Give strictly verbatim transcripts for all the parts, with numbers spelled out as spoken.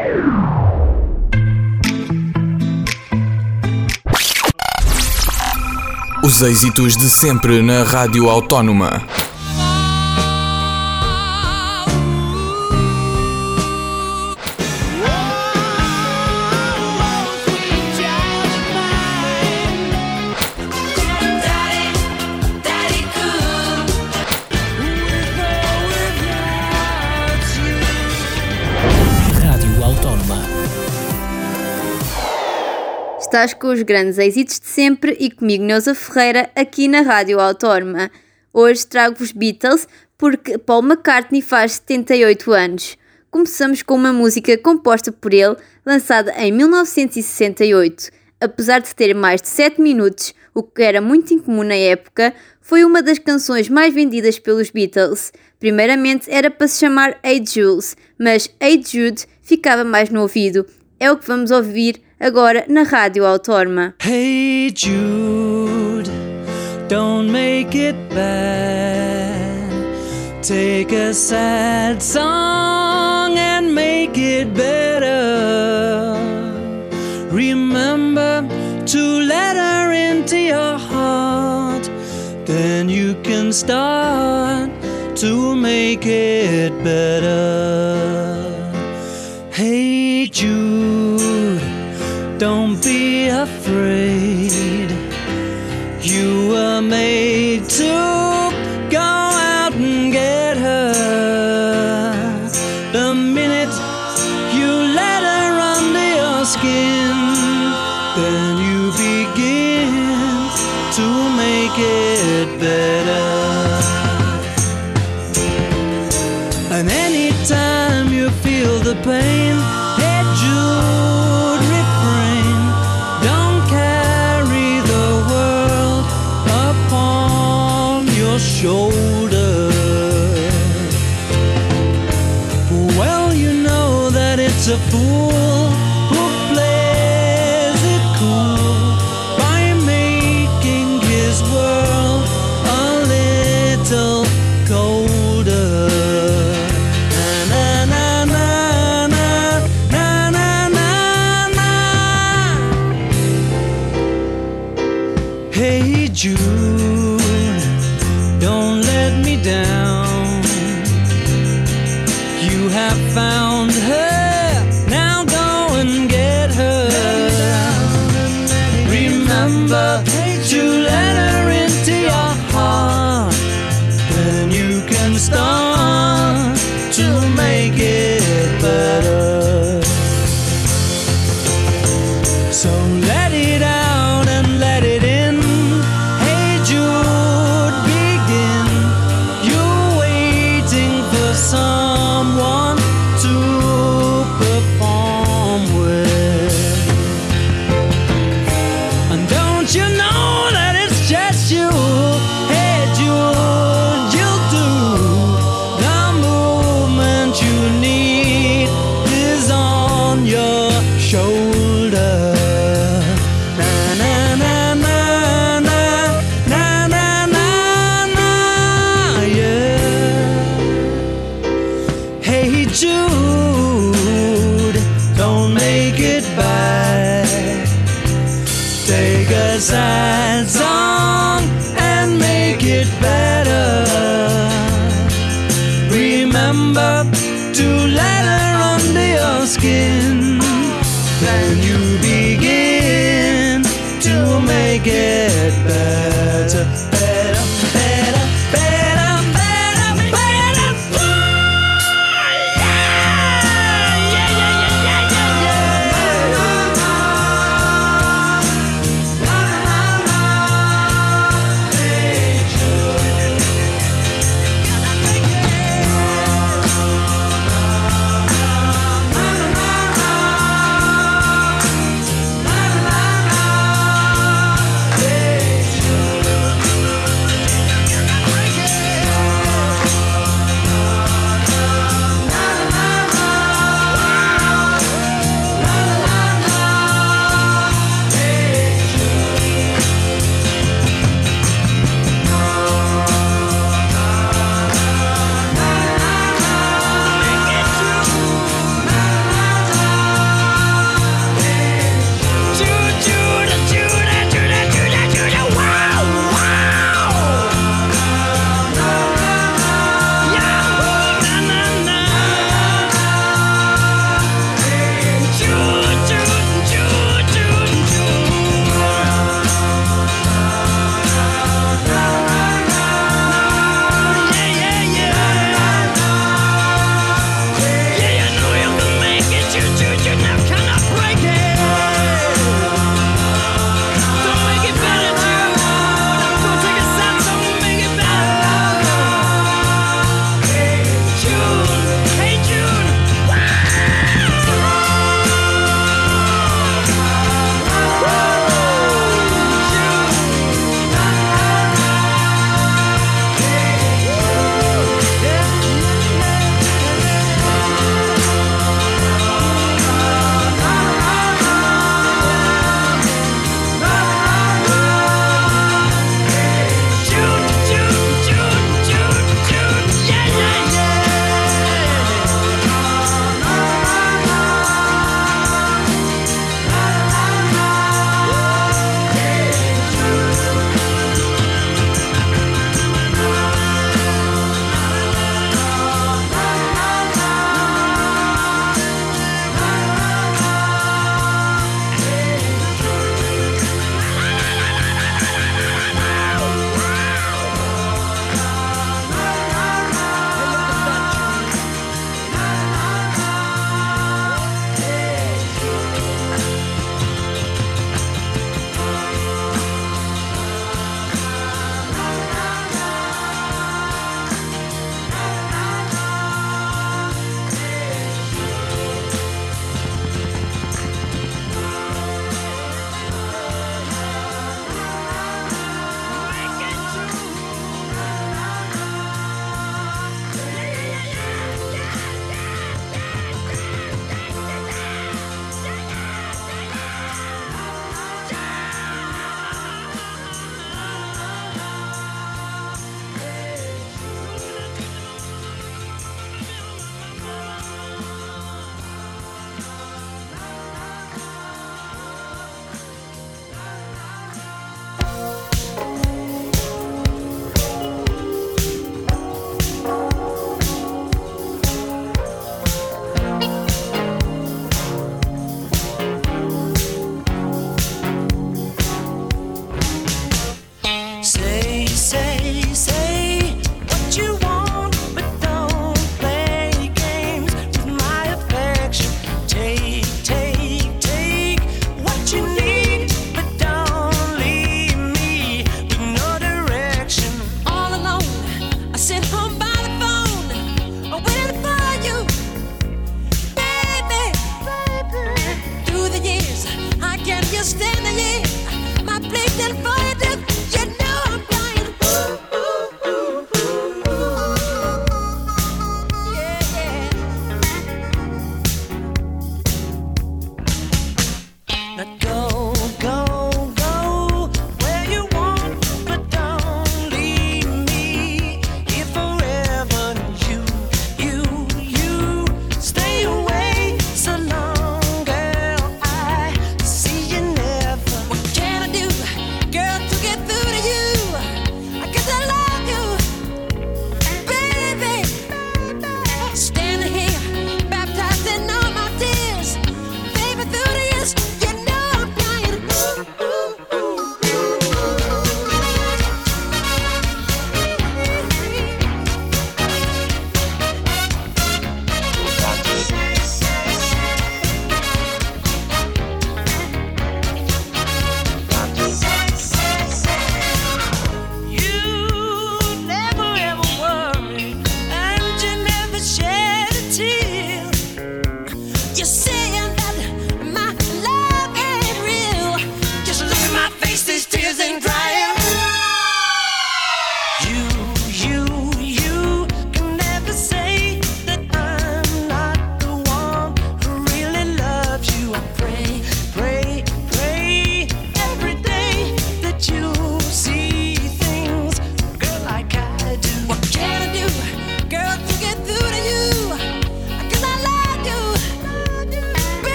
Os êxitos de sempre na Rádio Autónoma. Estás com os grandes êxitos de sempre e comigo, Neuza Ferreira, aqui na Rádio Autónoma. Hoje trago-vos Beatles porque Paul McCartney faz setenta e oito anos. Começamos com uma música composta por ele, lançada em mil novecentos e sessenta e oito. Apesar de ter mais de sete minutos, o que era muito incomum na época, foi uma das canções mais vendidas pelos Beatles. Primeiramente era para se chamar Hey Jules, mas Hey Jude ficava mais no ouvido. É o que vamos ouvir agora na Rádio Autónoma. Hey Jude, don't make it bad. Take a sad song and make it better. Remember to let her into your heart. Then you can start to make it better. Hey Jude, don't be afraid. You were made to go out and get her. The minute you let her under your skin, then you begin to make it better. And anytime you feel the pain, hey Jude, refrain. Don't carry the world upon your shoulder. Well, you know that it's a fool who plays it cool by making his world a little colder. Hey Jude, don't let me down. You have found her, now go and get her. Remember to let her into your heart. Then you can start to make it better. So let it out and let it in. Someone to perform with. And don't you know that it's just you? Hey Jude, you'll do. The movement you need is on your shoulder. Na na na na na na na na na, yeah. Hey Jude, don't make it bad. Take a sad song and make it better. Remember to let her under your skin. Then you begin to make it better, better, better, better, better, better.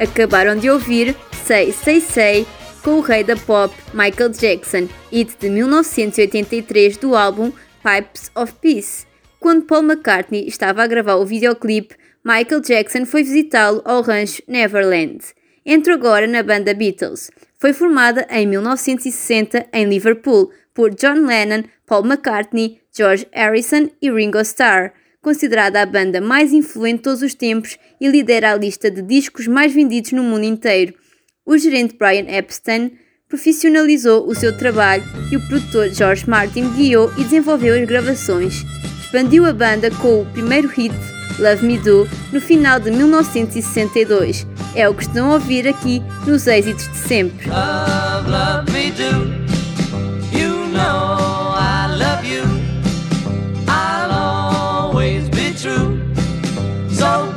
Acabaram de ouvir Say Say Say com o rei da pop Michael Jackson, hit de mil novecentos e oitenta e três do álbum Pipes of Peace. Quando Paul McCartney estava a gravar o videoclipe, Michael Jackson foi visitá-lo ao rancho Neverland. Entrou agora na banda Beatles. Foi formada em mil novecentos e sessenta em Liverpool por John Lennon, Paul McCartney, George Harrison e Ringo Starr. Considerada a banda mais influente de todos os tempos e lidera a lista de discos mais vendidos no mundo inteiro. O gerente Brian Epstein profissionalizou o seu trabalho e o produtor George Martin guiou e desenvolveu as gravações. Expandiu a banda com o primeiro hit, Love Me Do, no final de mil novecentos e sessenta e dois. É o que estão a ouvir aqui nos êxitos de sempre. Love, love me do. You know I love you. I'll always be true. So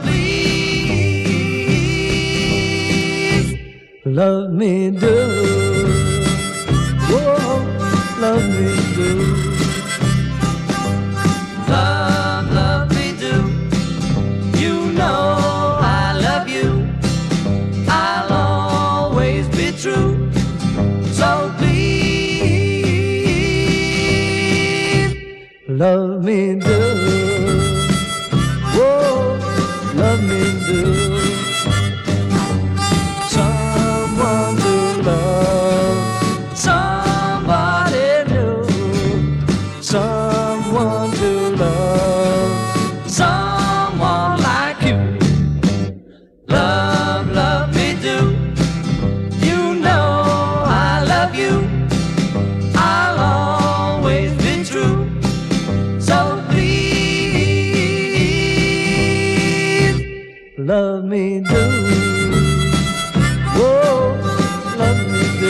please, love me do. Whoa, love me do. Love, love me do. You know I love you. I'll always be true. So please, love me do. Whoa, love me do. Someone to love, somebody new. Someone to love, someone like you. Love, love me do. You know I love you. I'll always be true. So please, love me do. Whoa, love me do.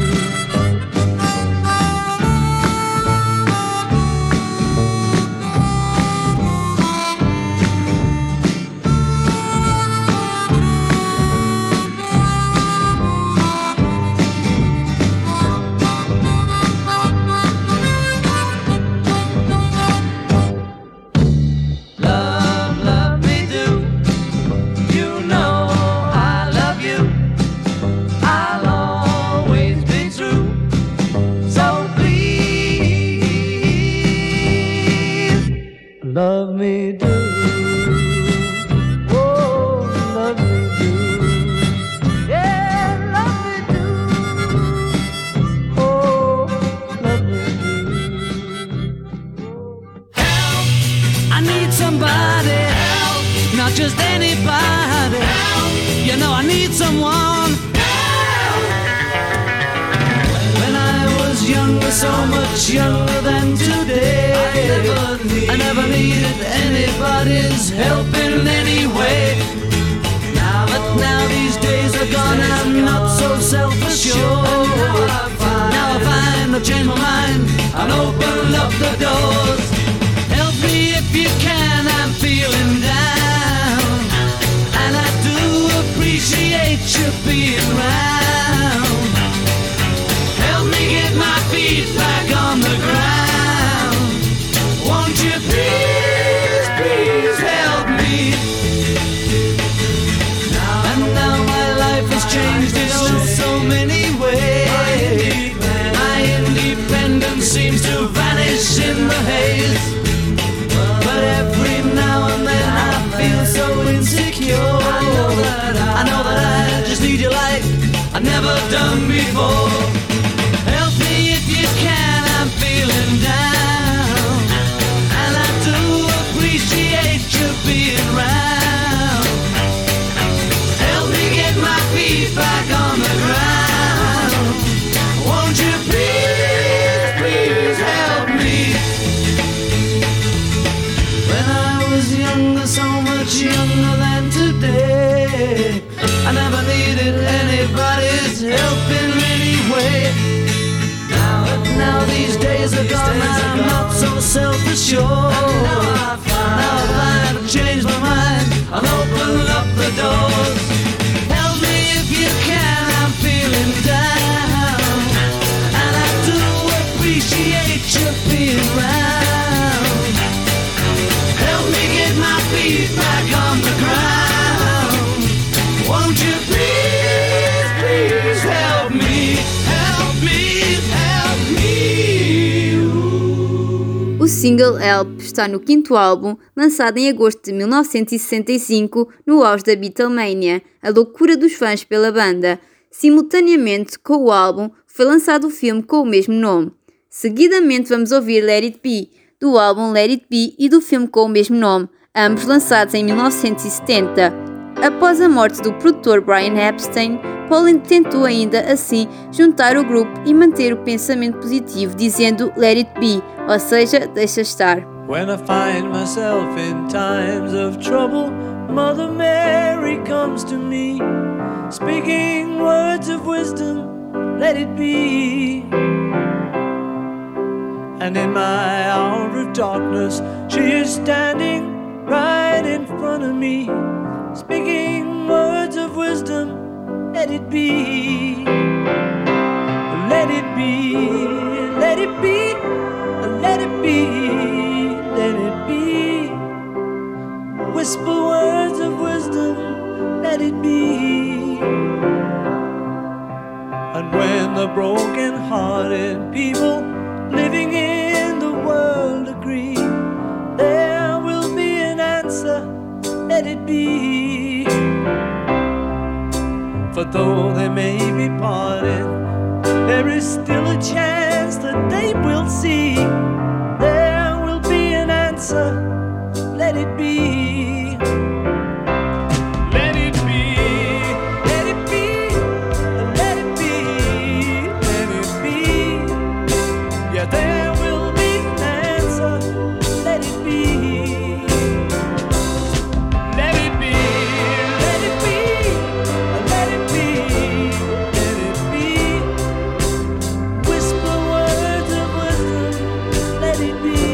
Love, love me do. You know I love you. I'll always be true. So please, love me do. Oh, love me do. Yeah, love me do. Oh, love me do. Help! I need somebody help, not just anybody help. You know I need someone help. When I was younger, so much younger than today, I never, need, I never needed anybody's help in any way. Now, but now these days are gone and I'm not so self-assured. Now I find, now I find I've changed my mind and open up the doors. Help me if you can, I'm feeling down, and I do appreciate you being round. Help me get my feet back on the ground. Won't you please, please help me? And now my life has changed in oh so many ways. My independence seems to vanish in the haze. But every now and then I feel so insecure. I know that I, I know that I just need you like I've never done before. Help me if you can, I'm feeling down, and I do appreciate you being round. Help me get my feet back on the ground. Won't you please, please help me? When I was younger, so much younger than today, I never needed anybody's help in any way. Now, but now these days are gone and I'm not so self-assured. Now I find, now I find I've changed my mind and open up the doors. Help me if you can, I'm feeling down, and I do appreciate you being round. Help me get my feet back on the ground. Won't you please? single Help está no quinto álbum, lançado em agosto de mil novecentos e sessenta e cinco, no auge da Beatlemania, a loucura dos fãs pela banda. Simultaneamente com o álbum, foi lançado o filme com o mesmo nome. Seguidamente vamos ouvir Let It Be, do álbum Let It Be e do filme com o mesmo nome, ambos lançados em mil novecentos e setenta. Após a morte do produtor Brian Epstein, Paul tentou ainda assim juntar o grupo e manter o pensamento positivo, dizendo Let It Be, ou seja, deixa estar. When I find myself in times of trouble, Mother Mary comes to me, speaking words of wisdom, let it be. And in my hour of darkness, she is standing right in front of me, speaking words of wisdom, let it be. Let it be, let it be, let it be, let it be. Whisper words of wisdom, let it be. And when the broken-hearted people living in the world agree, there will be an answer, let it be. For though they may be parted, there is still a chance that they will see. There will be an answer, let it be. Let it be, let it be, let it be, let it be. Yeah, there will be an answer, let it be. Let it be, let it be, let it be, let it be. Whisper words of wisdom, let it be.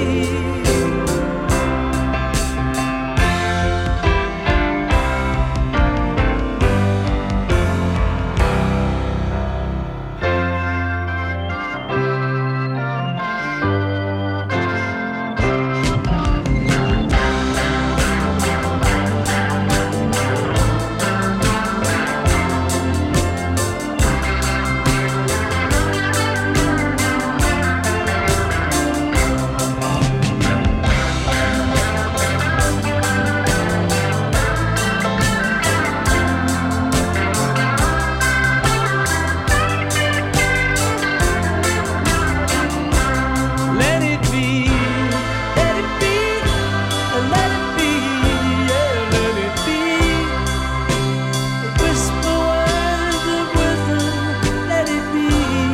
Let it be, let it be, let it be, yeah, let it be. Whisper words of wisdom, let it be.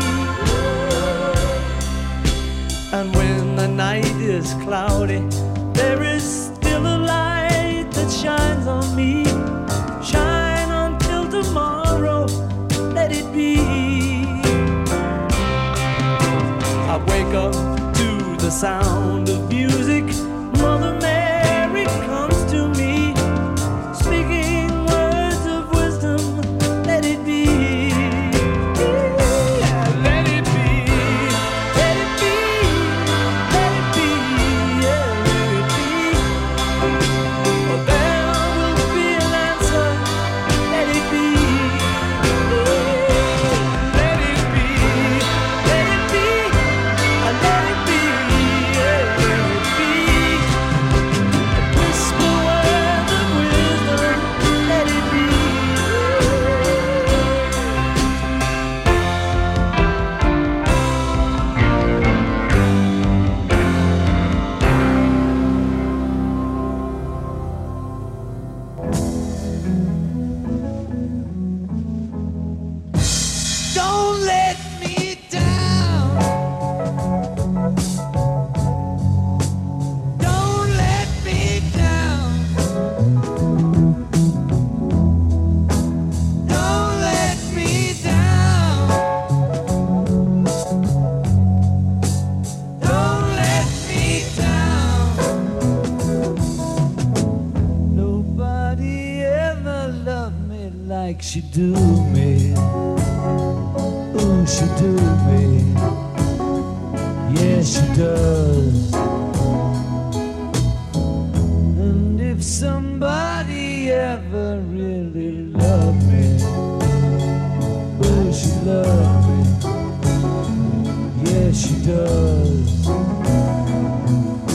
And when the night is cloudy, there is still a light that shines on me. Shine until tomorrow, let it be. I wake up to the sound of music. Mother Mary comes to me, speaking words of wisdom, let it be. Yeah, let it be, let it be, let it be, yeah, let it be. For there will be an answer, let it be. Let it be, let it be, let it be, yeah, let it be. Whisper words of wisdom, let it be. Don't let me down. Don't let me down. Don't let me down. Don't let me down. Nobody ever loved me like she do me. Ooh, she do me. Yeah, she does. And if somebody ever really loved me, ooh, she loved me. Yeah, she does.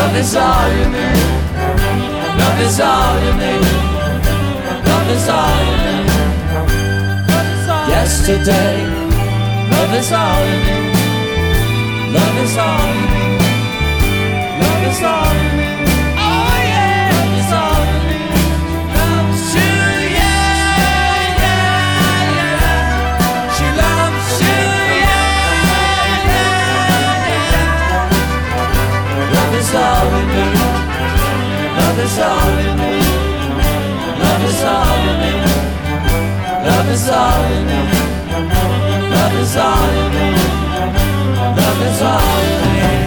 Love is all you need. Love is all you need. Love is all you need. Yesterday, love is all you need. Love is all you need. Love is all you need. Oh yeah, love is all you need. Loves you, yeah, yeah, yeah. She loves you, yeah, yeah, yeah. Love is all you need. Love is all you need. Love is all you need. Love is all you need. Love is all you need. Love is all you need.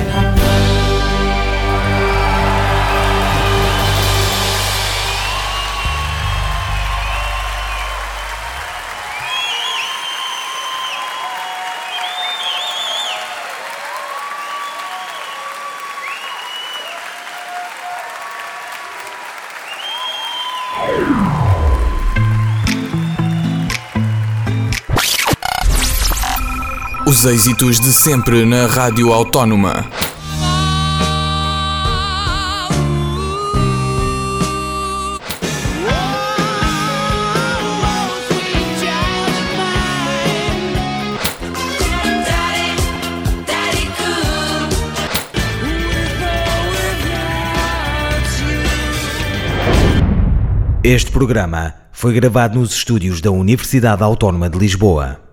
Os êxitos de sempre na Rádio Autónoma. Este programa foi gravado nos estúdios da Universidade Autónoma de Lisboa.